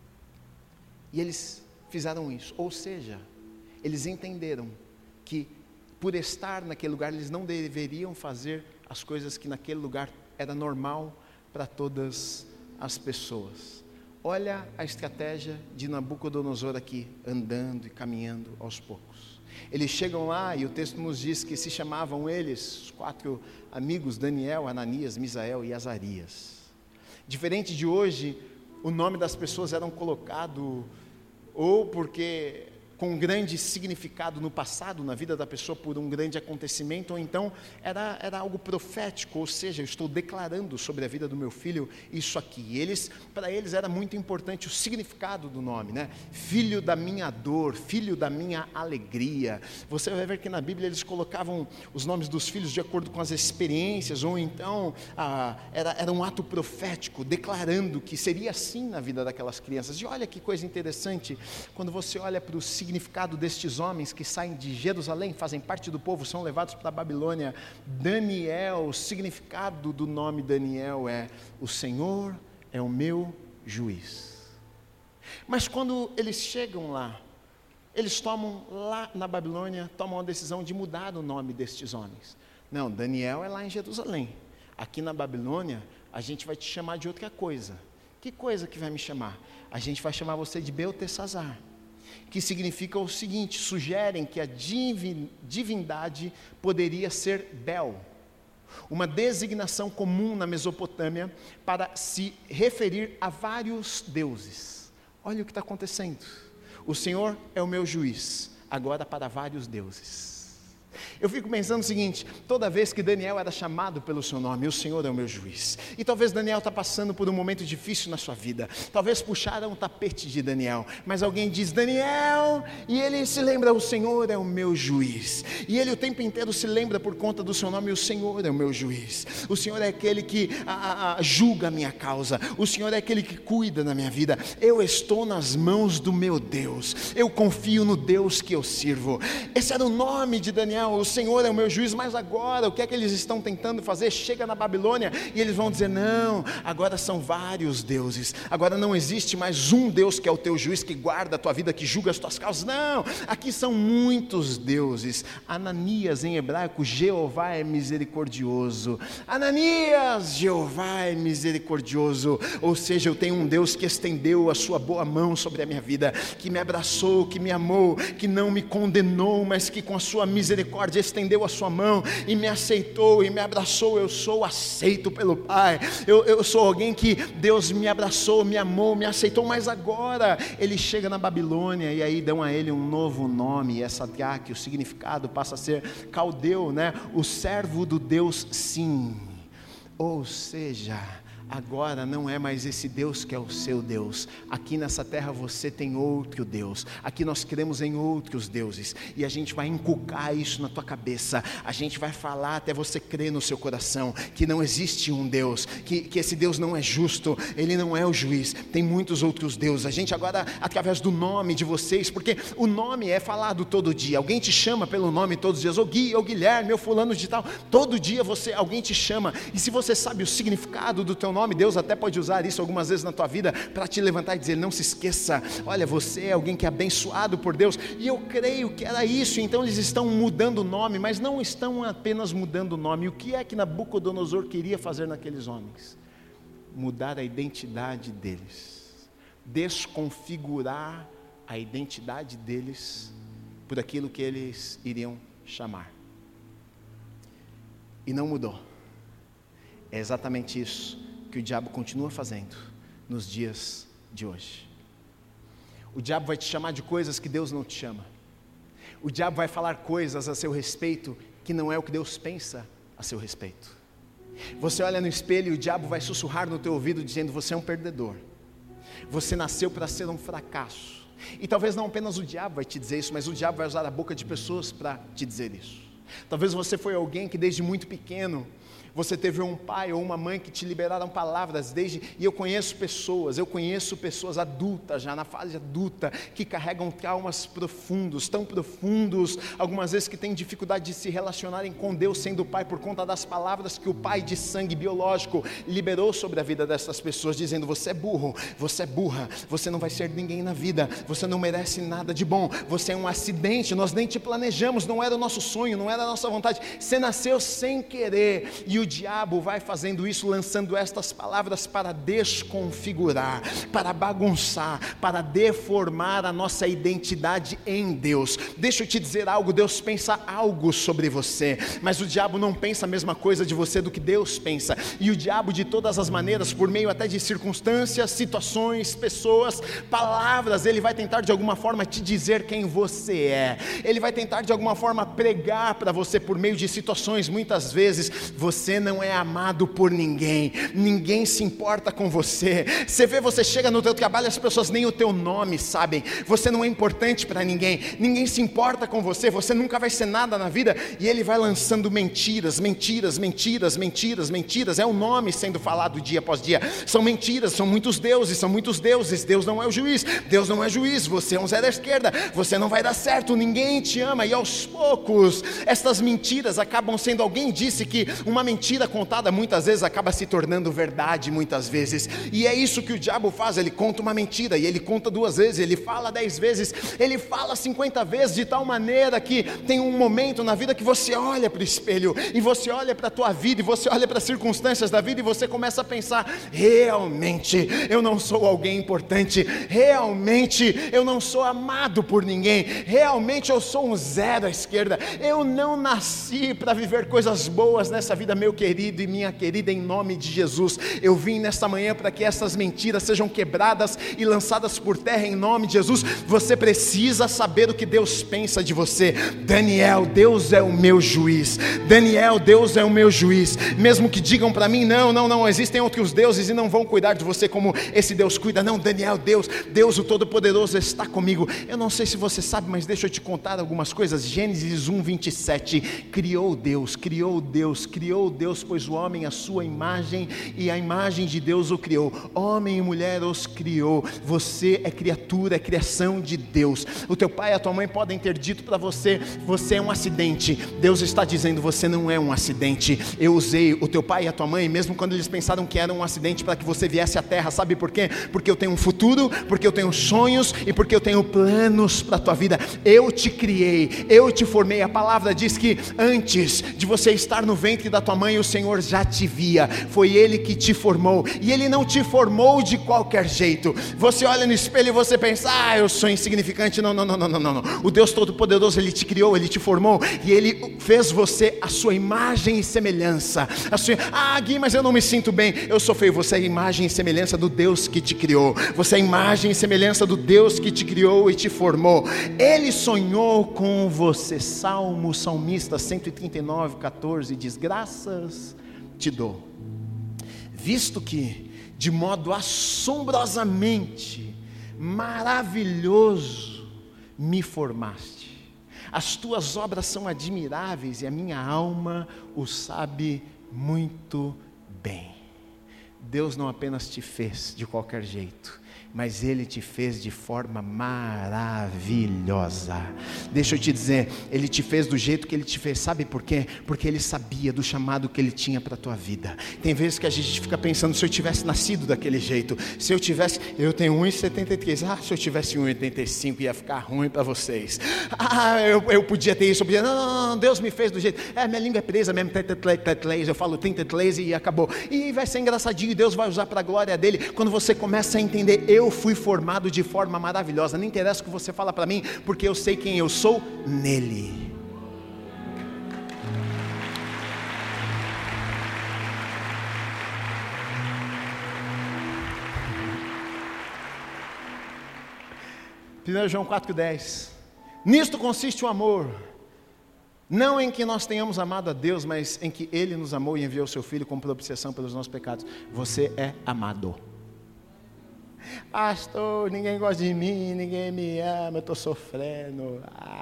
S1: e eles fizeram isso, ou seja, eles entenderam que por estar naquele lugar, eles não deveriam fazer as coisas que naquele lugar era normal para todas as pessoas. Olha a estratégia de Nabucodonosor aqui, andando e caminhando aos poucos. Eles chegam lá e o texto nos diz que se chamavam eles, os 4 amigos, Daniel, Ananias, Misael e Azarias. Diferente de hoje, o nome das pessoas eram colocado ou porque com um grande significado no passado, na vida da pessoa, por um grande acontecimento, ou então era algo profético, ou seja, eu estou declarando sobre a vida do meu filho isso aqui. Para eles era muito importante o significado do nome, né? Filho da minha dor, filho da minha alegria. Você vai ver que na Bíblia eles colocavam os nomes dos filhos de acordo com as experiências, ou então era um ato profético, declarando que seria assim na vida daquelas crianças. E olha que coisa interessante, quando você olha para o significado significado destes homens que saem de Jerusalém, fazem parte do povo, são levados para a Babilônia. Daniel, o significado do nome Daniel é: o Senhor é o meu juiz. Mas quando eles chegam lá, eles tomam lá na Babilônia, tomam a decisão de mudar o nome destes homens. Não, Daniel é lá em Jerusalém. Aqui na Babilônia, a gente vai te chamar de outra coisa. Que coisa que vai me chamar? A gente vai chamar você de Beltesazar, que significa o seguinte: sugerem que a divindade poderia ser Bel, uma designação comum na Mesopotâmia para se referir a vários deuses. Olha o que está acontecendo. O Senhor é o meu juiz, agora para vários deuses. Eu fico pensando o seguinte: toda vez que Daniel era chamado pelo seu nome, o Senhor é o meu juiz. E talvez Daniel está passando por um momento difícil na sua vida. Talvez puxaram o tapete de Daniel, mas alguém diz Daniel, e ele se lembra: o Senhor é o meu juiz. E ele o tempo inteiro se lembra por conta do seu nome: o Senhor é o meu juiz. O Senhor é aquele que julga a minha causa. O Senhor é aquele que cuida da minha vida. Eu estou nas mãos do meu Deus. Eu confio no Deus que eu sirvo. Esse era o nome de Daniel. O Senhor é o meu juiz. Mas agora, o que é que eles estão tentando fazer? Chega na Babilônia e eles vão dizer: não, agora são vários deuses. Agora não existe mais um Deus que é o teu juiz, que guarda a tua vida, que julga as tuas causas. Não, aqui são muitos deuses. Ananias, em hebraico, Jeová é misericordioso. Ananias, Jeová é misericordioso. Ou seja, eu tenho um Deus que estendeu a sua boa mão sobre a minha vida, que me abraçou, que me amou, que não me condenou, mas que com a sua misericórdia estendeu a sua mão e me aceitou e me abraçou. Eu sou aceito pelo Pai. Eu sou alguém que Deus me abraçou, me amou, me aceitou. Mas agora ele chega na Babilônia e aí dão a ele um novo nome. E essa que o significado passa a ser caldeu, né? O servo do Deus Sim. Ou seja, agora não é mais esse Deus que é o seu Deus. Aqui nessa terra você tem outro Deus. Aqui nós cremos em outros deuses. E a gente vai inculcar isso na tua cabeça. A gente vai falar até você crer no seu coração que não existe um Deus, que esse Deus não é justo, ele não é o juiz. Tem muitos outros deuses. A gente agora, através do nome de vocês, porque o nome é falado todo dia. Alguém te chama pelo nome todos os dias. Ô Gui, ô Guilherme, ô fulano de tal. Todo dia alguém te chama. E se você sabe o significado do teu nome, Deus até pode usar isso algumas vezes na tua vida para te levantar e dizer: não se esqueça, olha, você é alguém que é abençoado por Deus. E eu creio que era isso. Então eles estão mudando o nome, mas não estão apenas mudando o nome. O que é que Nabucodonosor queria fazer naqueles homens? Mudar a identidade deles, desconfigurar a identidade deles por aquilo que eles iriam chamar. E não mudou. É exatamente isso que o diabo continua fazendo nos dias de hoje. O diabo vai te chamar de coisas que Deus não te chama. O diabo vai falar coisas a seu respeito que não é o que Deus pensa a seu respeito. Você olha no espelho e o diabo vai sussurrar no teu ouvido dizendo: você é um perdedor. Você nasceu para ser um fracasso. E talvez não apenas o diabo vai te dizer isso, mas o diabo vai usar a boca de pessoas para te dizer isso. Talvez você foi alguém que desde muito pequeno você teve um pai ou uma mãe que te liberaram palavras e eu conheço pessoas adultas, já na fase adulta, que carregam traumas profundos, tão profundos, algumas vezes que têm dificuldade de se relacionarem com Deus sendo pai, por conta das palavras que o pai de sangue biológico liberou sobre a vida dessas pessoas, dizendo: você é burro, você é burra, você não vai ser ninguém na vida, você não merece nada de bom, você é um acidente, nós nem te planejamos, não era o nosso sonho, não era a nossa vontade, você nasceu sem querer. E o diabo vai fazendo isso, lançando estas palavras para desconfigurar, para bagunçar, para deformar a nossa identidade em Deus. Deixa eu te dizer algo: Deus pensa algo sobre você, mas o diabo não pensa a mesma coisa de você do que Deus pensa. E o diabo, de todas as maneiras, por meio até de circunstâncias, situações, pessoas, palavras, ele vai tentar de alguma forma te dizer quem você é. Ele vai tentar de alguma forma pregar para você por meio de situações, muitas vezes, você não é amado por ninguém, ninguém se importa com você. Você chega no teu trabalho, as pessoas nem o teu nome sabem, você não é importante para ninguém, ninguém se importa com você, você nunca vai ser nada na vida, e ele vai lançando mentiras, é o nome sendo falado dia após dia, são mentiras, são muitos deuses, Deus não é o juiz, você é um zero à esquerda, você não vai dar certo, ninguém te ama, e aos poucos, estas mentiras acabam sendo, alguém disse que uma mentira contada muitas vezes acaba se tornando verdade muitas vezes, e é isso que o diabo faz, ele conta uma mentira, e ele conta 2 vezes, ele fala 10 vezes, ele fala 50 vezes, de tal maneira que tem um momento na vida que você olha para o espelho, e você olha para a tua vida, e você olha para as circunstâncias da vida, e você começa a pensar, realmente, eu não sou alguém importante, realmente, eu não sou amado por ninguém, realmente eu sou um zero à esquerda, eu não nasci para viver coisas boas nessa vida, meu querido e minha querida, em nome de Jesus, eu vim nesta manhã para que essas mentiras sejam quebradas e lançadas por terra em nome de Jesus. Você precisa saber o que Deus pensa de você. Daniel, Deus é o meu juiz, mesmo que digam para mim, não, existem outros deuses e não vão cuidar de você como esse Deus cuida, não, Daniel, Deus o Todo-Poderoso está comigo. Eu não sei se você sabe, mas deixa eu te contar algumas coisas. Gênesis 1:27, criou Deus, pois o homem a sua imagem, e a imagem de Deus o criou, homem e mulher os criou. Você é criatura, é criação de Deus. O teu pai e a tua mãe podem ter dito para você, você é um acidente. Deus está dizendo, você não é um acidente. Eu usei o teu pai e a tua mãe, mesmo quando eles pensaram que era um acidente, para que você viesse à terra. Sabe por quê? Porque eu tenho um futuro, porque eu tenho sonhos e porque eu tenho planos para a tua vida. Eu te criei, eu te formei. A palavra diz que antes de você estar no ventre da tua mãe, o Senhor já te via. Foi Ele que te formou, e Ele não te formou de qualquer jeito. Você olha no espelho e você pensa, eu sou insignificante. Não. O Deus Todo-Poderoso, Ele te criou, Ele te formou, e Ele fez você a sua imagem e semelhança. Gui, mas eu não me sinto bem, eu sou feio. Você é a imagem e semelhança do Deus que te criou, você é a imagem e semelhança do Deus que te criou e te formou. Ele sonhou com você. Salmista 139:14 diz, graças te dou, visto que de modo assombrosamente maravilhoso me formaste. As tuas obras são admiráveis e a minha alma o sabe muito bem. Deus não apenas te fez de qualquer jeito, mas Ele te fez de forma maravilhosa. Deixa eu te dizer, Ele te fez do jeito que Ele te fez, sabe por quê? Porque Ele sabia do chamado que Ele tinha para a tua vida. Tem vezes que a gente fica pensando, se eu tivesse nascido daquele jeito, eu tenho 1,73, se eu tivesse 1,85 ia ficar ruim para vocês. Eu podia ter isso, eu podia, não, Deus me fez do jeito, minha língua é presa mesmo, eu falo 33 e acabou, e vai ser engraçadinho, e Deus vai usar para a glória dEle. Quando você começa a entender, eu fui formado de forma maravilhosa, não interessa o que você fala para mim, porque eu sei quem eu sou nele. João 4,10, nisto consiste o amor, não em que nós tenhamos amado a Deus, mas em que Ele nos amou e enviou o seu Filho como propiciação pelos nossos pecados. Você é amado. Pastor, ninguém gosta de mim, ninguém me ama, eu estou sofrendo.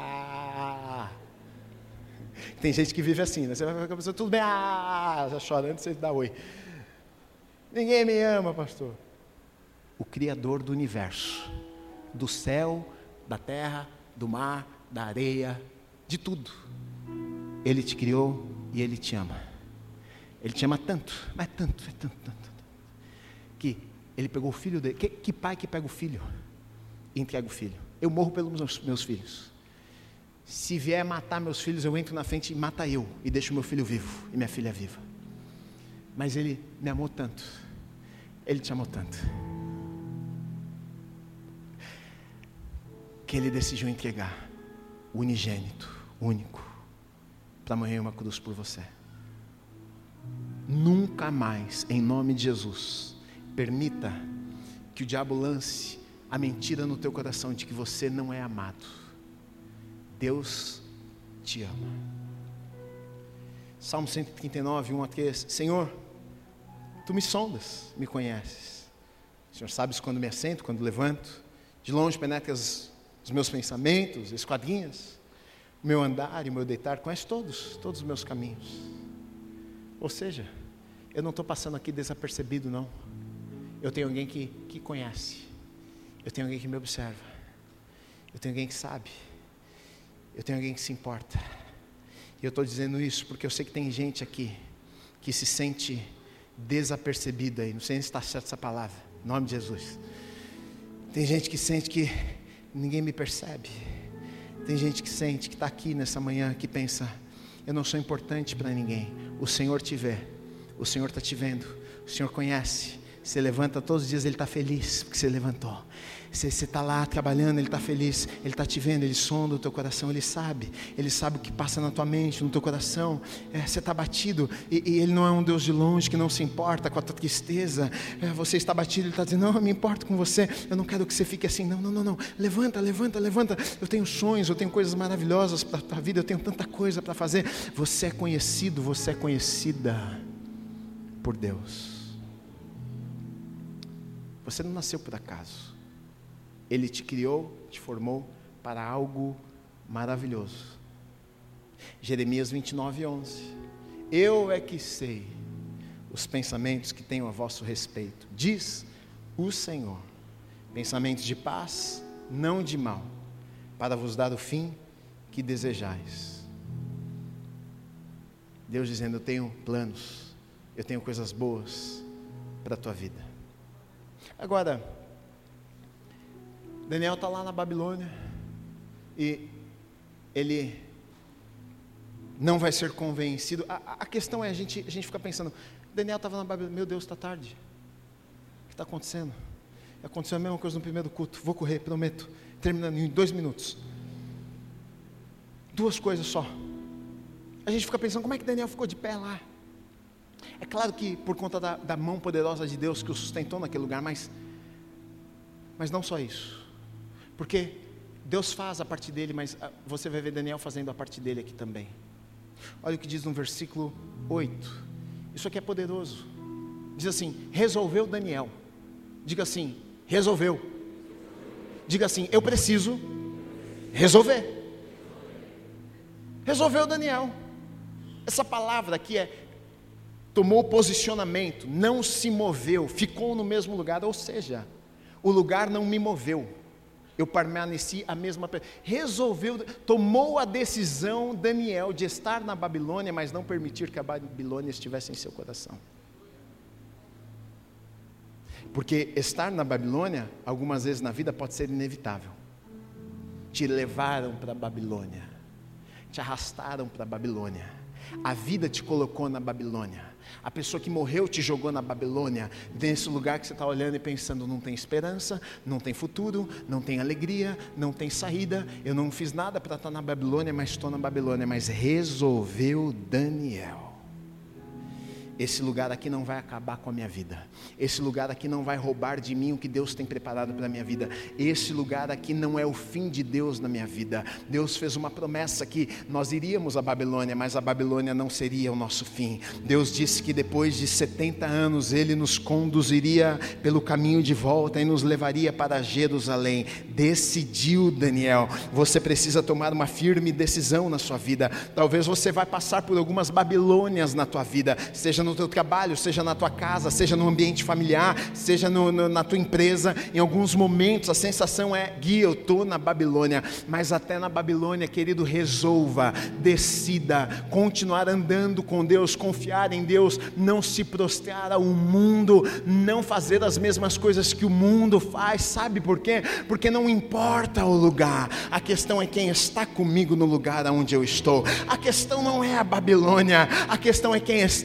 S1: Tem gente que vive assim, né? Você vai com a pessoa, tudo bem, já chorando, você dá oi. Ninguém me ama, pastor. O Criador do universo, do céu, da terra, do mar, da areia, de tudo, Ele te criou e Ele te ama. Ele te ama tanto, mas tanto, que Ele pegou o filho dele. Que pai que pega o filho e entrega o filho? Eu morro pelos meus filhos. Se vier matar meus filhos, eu entro na frente e mata eu, e deixo meu filho vivo, e minha filha viva. Mas Ele me amou tanto, Ele te amou tanto, que Ele decidiu entregar o unigênito, único, para morrer em uma cruz por você. Nunca mais, em nome de Jesus, permita que o diabo lance a mentira no teu coração de que você não é amado. Deus te ama. Salmo 139, 1 a 3. Senhor, Tu me sondas, me conheces. O Senhor sabes quando me assento, quando levanto. De longe penetras os meus pensamentos, esquadrinhas, o meu andar e o meu deitar. Conhece todos os meus caminhos. Ou seja, eu não estou passando aqui desapercebido, não. Eu tenho alguém que conhece. Eu tenho alguém que me observa. Eu tenho alguém que sabe. Eu tenho alguém que se importa. E eu estou dizendo isso porque eu sei que tem gente aqui que se sente desapercebida aí. Não sei se está certa essa palavra. Em nome de Jesus. Tem gente que sente que ninguém me percebe. Tem gente que sente que está aqui nessa manhã que pensa: eu não sou importante para ninguém. O Senhor te vê. O Senhor está te vendo. O Senhor conhece. Você levanta todos os dias, Ele está feliz porque você levantou. Você está lá trabalhando, Ele está feliz. Ele está te vendo, Ele sonda o teu coração. Ele sabe o que passa na tua mente, no teu coração. Você está batido e Ele não é um Deus de longe que não se importa com a tua tristeza. Você está batido, Ele está dizendo: não, eu me importo com você. Eu não quero que você fique assim. Não. Levanta. Eu tenho sonhos, eu tenho coisas maravilhosas para a tua vida. Eu tenho tanta coisa para fazer. Você é conhecido, você é conhecida por Deus. Você não nasceu por acaso. Ele te criou, te formou para algo maravilhoso. Jeremias 29, 11. Eu é que sei os pensamentos que tenho a vosso respeito, diz o Senhor. Pensamentos de paz, não de mal, para vos dar o fim que desejais. Deus dizendo: eu tenho planos, eu tenho coisas boas para a tua vida. Agora, Daniel está lá na Babilônia e ele não vai ser convencido. A questão é, a gente fica pensando: Daniel estava na Babilônia, meu Deus, está tarde, o que está acontecendo? Aconteceu a mesma coisa no primeiro culto. Vou correr, prometo, terminando em 2 minutos. 2 coisas só. A gente fica pensando: como é que Daniel ficou de pé lá? É claro que por conta da mão poderosa de Deus que o sustentou naquele lugar, mas não só isso, porque Deus faz a parte dele, mas você vai ver Daniel fazendo a parte dele aqui também. Olha o que diz no versículo 8, isso aqui é poderoso. Diz assim: resolveu Daniel. Diga assim: resolveu. Diga assim: eu preciso resolver. Resolveu Daniel. Essa palavra aqui tomou posicionamento, não se moveu, ficou no mesmo lugar. Ou seja, o lugar não me moveu, eu permaneci a mesma pessoa. Resolveu, tomou a decisão Daniel de estar na Babilônia, mas não permitir que a Babilônia estivesse em seu coração. Porque estar na Babilônia, algumas vezes na vida, pode ser inevitável. Te levaram para a Babilônia, te arrastaram para a Babilônia, a vida te colocou na Babilônia. A pessoa que morreu te jogou na Babilônia, nesse lugar que você está olhando e pensando: não tem esperança, não tem futuro, não tem alegria, não tem saída. Eu não fiz nada para estar na Babilônia, mas estou na Babilônia. Mas resolveu Daniel: esse lugar aqui não vai acabar com a minha vida. Esse lugar aqui não vai roubar de mim o que Deus tem preparado para a minha vida. Esse lugar aqui não é o fim de Deus na minha vida. Deus fez uma promessa que nós iríamos à Babilônia, mas a Babilônia não seria o nosso fim. Deus disse que depois de 70 anos Ele nos conduziria pelo caminho de volta e nos levaria para Jerusalém. Decidiu Daniel. Você precisa tomar uma firme decisão na sua vida. Talvez você vai passar por algumas Babilônias na tua vida, seja no teu trabalho, seja na tua casa, seja no ambiente familiar, seja na tua empresa. Em alguns momentos a sensação é: Gui, eu estou na Babilônia. Mas até na Babilônia, querido, resolva, decida continuar andando com Deus, confiar em Deus, não se prostrar ao mundo, não fazer as mesmas coisas que o mundo faz. Sabe por quê? Porque não importa o lugar, a questão é quem está comigo no lugar onde eu estou. A questão não é a Babilônia, a questão é quem está comigo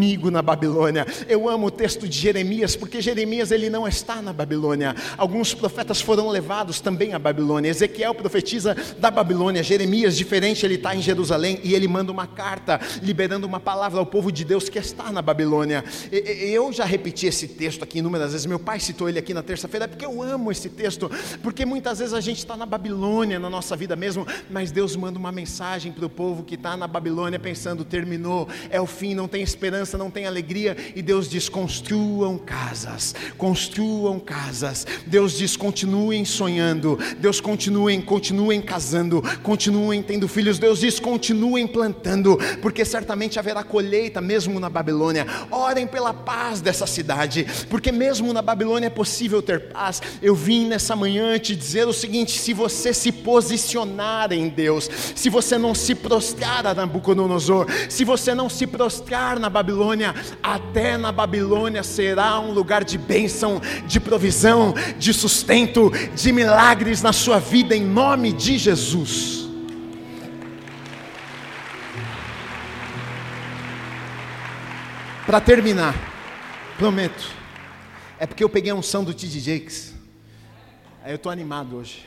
S1: comigo na Babilônia. Eu amo o texto de Jeremias, porque Jeremias ele não está na Babilônia. Alguns profetas foram levados também à Babilônia. Ezequiel profetiza da Babilônia. Jeremias, diferente, ele está em Jerusalém e ele manda uma carta liberando uma palavra ao povo de Deus que está na Babilônia. Eu já repeti esse texto aqui inúmeras vezes. Meu pai citou ele aqui na terça-feira, porque eu amo esse texto, porque muitas vezes a gente está na Babilônia na nossa vida mesmo, mas Deus manda uma mensagem para o povo que está na Babilônia pensando: terminou, é o fim, não tem esperança, não tem alegria. E Deus diz: construam casas, construam casas. Deus diz: continuem sonhando. Deus continuem casando, continuem tendo filhos. Deus diz: continuem plantando, porque certamente haverá colheita mesmo na Babilônia. Orem pela paz dessa cidade, porque mesmo na Babilônia é possível ter paz. Eu vim nessa manhã te dizer o seguinte: se você se posicionar em Deus, se você não se prostrar a Nabucodonosor, se você não se prostrar na Babilônia, até na Babilônia será um lugar de bênção, de provisão, de sustento, de milagres na sua vida, em nome de Jesus. Para terminar, prometo, é porque eu peguei a unção do T.D. Jakes, aí eu estou animado hoje.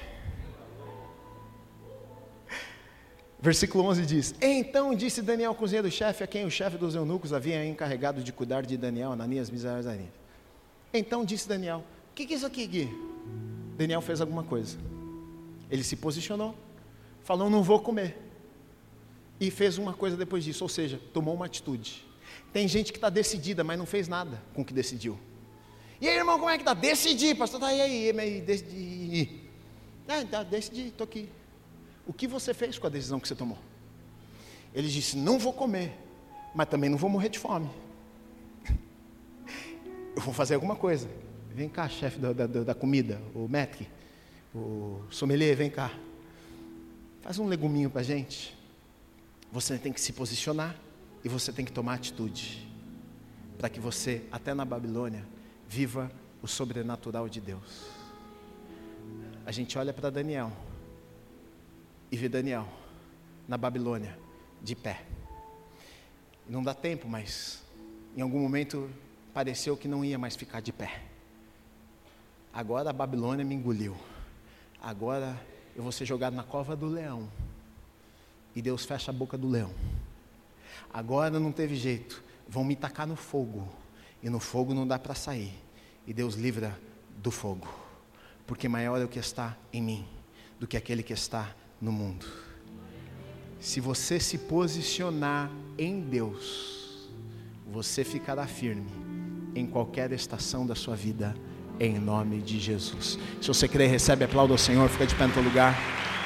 S1: Versículo 11 diz: então disse Daniel ao cozinheiro-chefe, a quem o chefe dos eunucos havia encarregado de cuidar de Daniel, Ananias, Misael e Azarias. Então disse Daniel: o que é isso aqui, Gui? Daniel fez alguma coisa. Ele se posicionou, falou: não vou comer. E fez uma coisa depois disso, ou seja, tomou uma atitude. Tem gente que está decidida, mas não fez nada com o que decidiu. E aí, irmão, como é que está? Decidi, pastor, tá aí, decidi. Decidi, estou aqui. O que você fez com a decisão que você tomou? Ele disse: não vou comer, mas também não vou morrer de fome. Eu vou fazer alguma coisa. Vem cá, chefe da comida, o maître, o sommelier, vem cá. Faz um leguminho para a gente. Você tem que se posicionar e você tem que tomar atitude, para que você, até na Babilônia, viva o sobrenatural de Deus. A gente olha para Daniel e vê Daniel na Babilônia, de pé. Não dá tempo, mas em algum momento pareceu que não ia mais ficar de pé. Agora a Babilônia me engoliu. Agora eu vou ser jogado na cova do leão. E Deus fecha a boca do leão. Agora não teve jeito. Vão me tacar no fogo. E no fogo não dá para sair. E Deus livra do fogo. Porque maior é o que está em mim do que aquele que está no mundo. Se você se posicionar em Deus, você ficará firme em qualquer estação da sua vida, em nome de Jesus. Se você crê, recebe, aplauda ao Senhor, fica de pé no teu lugar.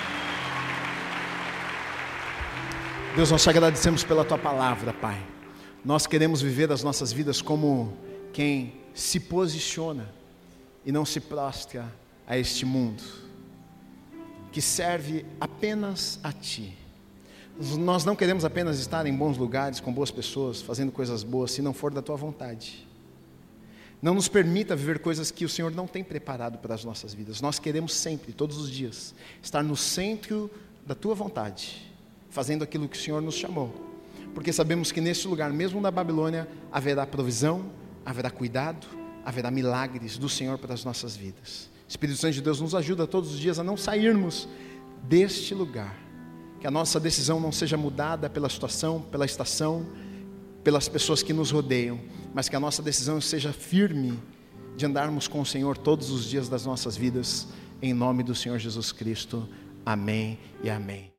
S1: Deus, nós te agradecemos pela tua palavra, Pai. Nós queremos viver as nossas vidas como quem se posiciona e não se prostra a este mundo que serve apenas a Ti. Nós não queremos apenas estar em bons lugares, com boas pessoas, fazendo coisas boas, se não for da Tua vontade. Não nos permita viver coisas que o Senhor não tem preparado para as nossas vidas. Nós queremos sempre, todos os dias, estar no centro da Tua vontade, fazendo aquilo que o Senhor nos chamou. Porque sabemos que neste lugar, mesmo na Babilônia, haverá provisão, haverá cuidado, haverá milagres do Senhor para as nossas vidas. Espírito Santo de Deus, nos ajuda todos os dias a não sairmos deste lugar. Que a nossa decisão não seja mudada pela situação, pela estação, pelas pessoas que nos rodeiam, mas que a nossa decisão seja firme de andarmos com o Senhor todos os dias das nossas vidas, em nome do Senhor Jesus Cristo. Amém e amém.